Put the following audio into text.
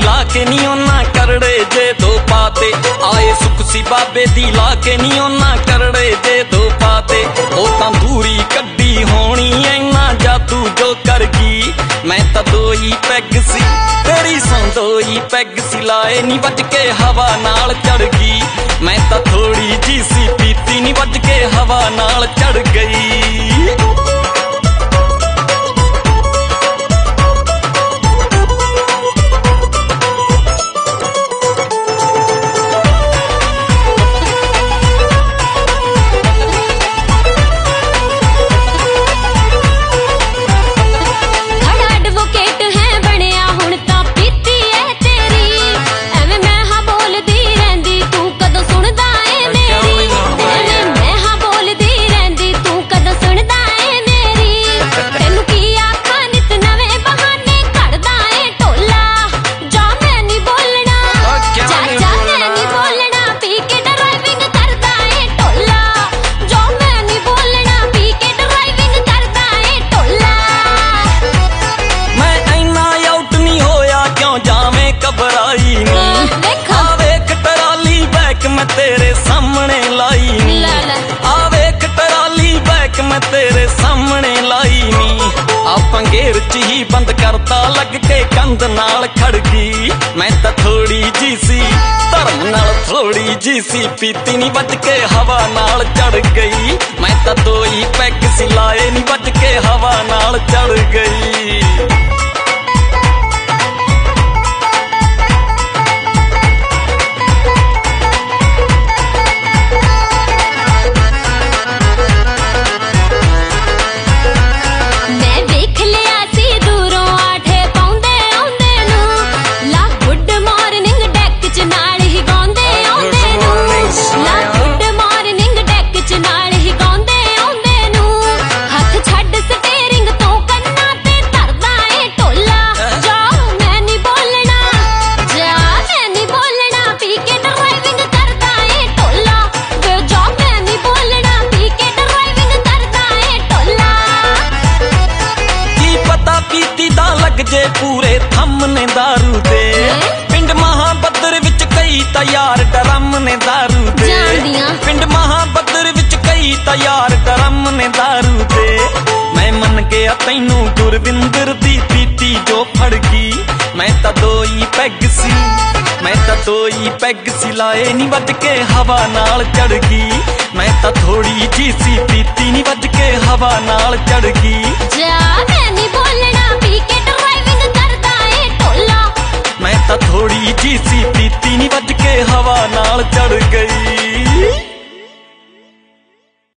ला के नी ओना करड़े जे दो पाते आए सुख सी बाबे दी ला के नी ओना करड़े जे दो पाते ओ तां दूरी कड्डी होनी ऐना जादू जो कर गई मैं तां दोई पैग सी तेरी संदोई पैग सी लाए नी वज के हवा नाल चढ़ गई मैं तां थोड़ी जी सी पीती नी वज के हवा नाल चढ़ गई। मैं तेरे सामने लाई नी आवेख टराली बैक मैं तेरे सामने लाई नी आपां घेर च ही बंद करता लग के कंध नाल खड़ गई मैं तां थोड़ी जी सी धर्म नाल थोड़ी जी सी पीती नी वज के हवा नाल चढ़ गई मैं तां दोई पैग सी लाए नी वज के हवा नाल चढ़ गई। जे पूरे थमने दारू दे पिंड महाबद्र विच कई तैयार डरम ने दारू दे पिंड महाबद्र विच कई तैयार डरम ने दारू दे मैं मन गया तैनू गुरविंदर दी पीती जो फड़ गई मैं तां दोई पैग सी मैं तां दोई पैग सी लाए नी वज के हवा नाल चढ़ गई मैं तां थोड़ी जी सी पीती नी वज के हवा नाल चढ़ गई जा मैं नहीं बोलना पी के मैं तां थोड़ी जी सी पीती नी वज के हवा नाल चढ़ गई।